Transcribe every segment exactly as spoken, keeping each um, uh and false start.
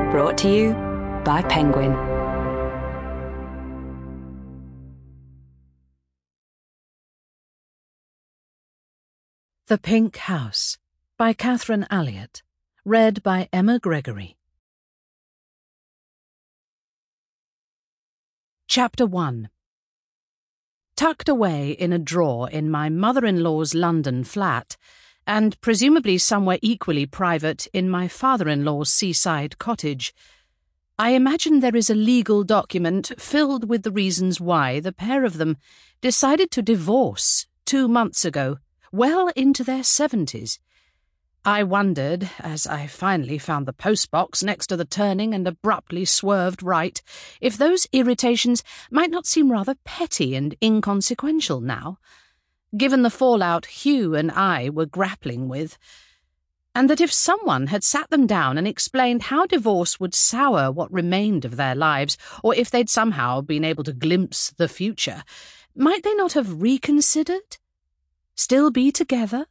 Brought to you by Penguin. The Pink House by Catherine Alliott. Read by Emma Gregory. Chapter one. Tucked away in a drawer in my mother-in-law's London flat, and presumably somewhere equally private in my father-in-law's seaside cottage, I imagine there is a legal document filled with the reasons why the pair of them decided to divorce two months ago, well into their seventies. I wondered, as I finally found the postbox next to the turning and abruptly swerved right, if those irritations might not seem rather petty and inconsequential now, given the fallout Hugh and I were grappling with, and that if someone had sat them down and explained how divorce would sour what remained of their lives, or if they'd somehow been able to glimpse the future, might they not have reconsidered? Still be together?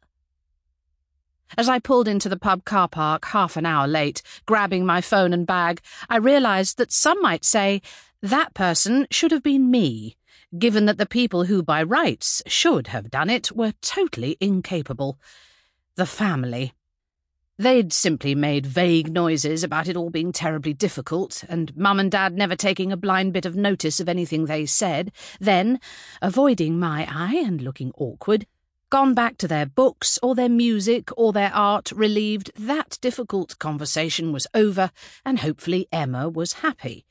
As I pulled into the pub car park half an hour late, grabbing my phone and bag, I realised that some might say that person should have been me, given that the people who by rights should have done it were totally incapable. The family. They'd simply made vague noises about it all being terribly difficult, and Mum and Dad never taking a blind bit of notice of anything they said, then, avoiding my eye and looking awkward, gone back to their books or their music or their art, relieved that difficult conversation was over, and hopefully Emma was happy.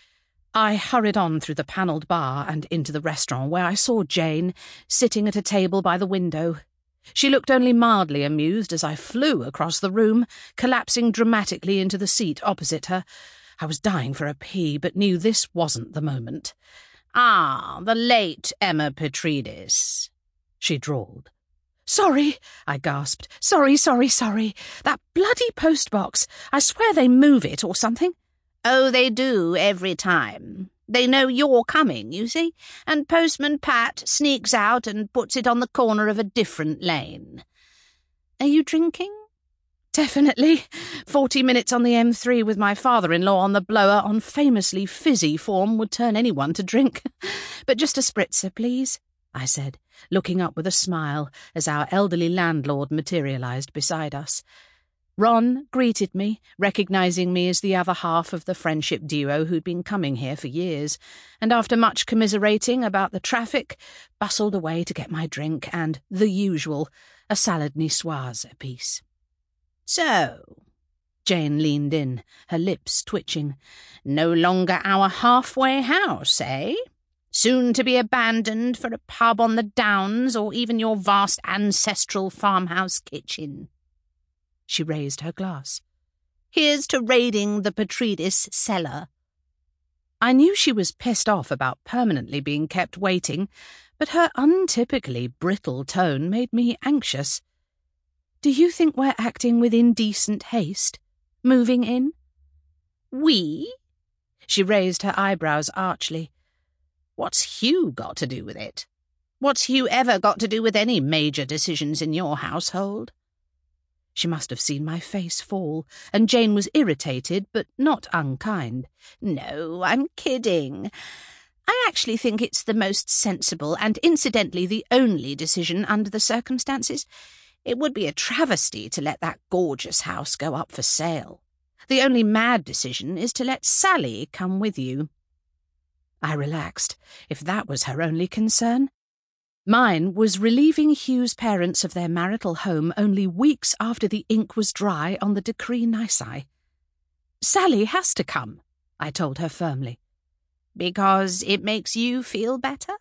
I hurried on through the panelled bar and into the restaurant, where I saw Jane sitting at a table by the window. She looked only mildly amused as I flew across the room, collapsing dramatically into the seat opposite her. I was dying for a pee, but knew this wasn't the moment. "Ah, the late Emma Petridis," she drawled. "Sorry," I gasped. "Sorry, sorry, sorry. That bloody postbox. I swear they move it or something." "Oh, they do every time. They know you're coming, you see, and Postman Pat sneaks out and puts it on the corner of a different lane. Are you drinking?" "Definitely. Forty minutes on the M three with my father-in-law on the blower on famously fizzy form would turn anyone to drink. But just a spritzer, please," I said, looking up with a smile as our elderly landlord materialised beside us. Ron greeted me, recognising me as the other half of the friendship duo who'd been coming here for years, and after much commiserating about the traffic, bustled away to get my drink and, the usual, a salad niçoise apiece. "So," Jane leaned in, her lips twitching, "no longer our halfway house, eh? Soon to be abandoned for a pub on the Downs or even your vast ancestral farmhouse kitchen." She raised her glass. "Here's to raiding the Petridis cellar." I knew she was pissed off about permanently being kept waiting, but her untypically brittle tone made me anxious. "Do you think we're acting with indecent haste? Moving in?" "We?" She raised her eyebrows archly. "What's Hugh got to do with it? What's Hugh ever got to do with any major decisions in your household?" She must have seen my face fall, and Jane was irritated, but not unkind. "No, I'm kidding. I actually think it's the most sensible and incidentally the only decision under the circumstances. It would be a travesty to let that gorgeous house go up for sale. The only mad decision is to let Sally come with you." I relaxed, if that was her only concern. Mine was relieving Hugh's parents of their marital home only weeks after the ink was dry on the decree nisi. "Sally has to come," I told her firmly. "Because it makes you feel better?"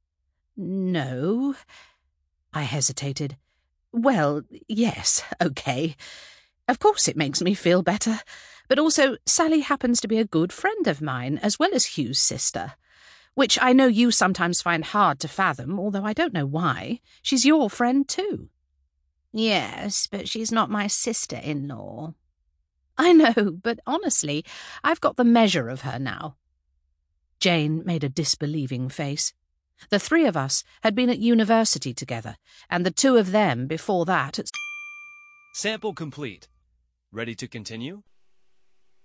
"No." I hesitated. "Well, yes, okay. Of course it makes me feel better. But also, Sally happens to be a good friend of mine, as well as Hugh's sister. Which I know you sometimes find hard to fathom, although I don't know why. She's your friend too." "Yes, but she's not my sister-in-law." "I know, but honestly, I've got the measure of her now." Jane made a disbelieving face. The three of us had been at university together, and the two of them before that at... Sample complete. Ready to continue?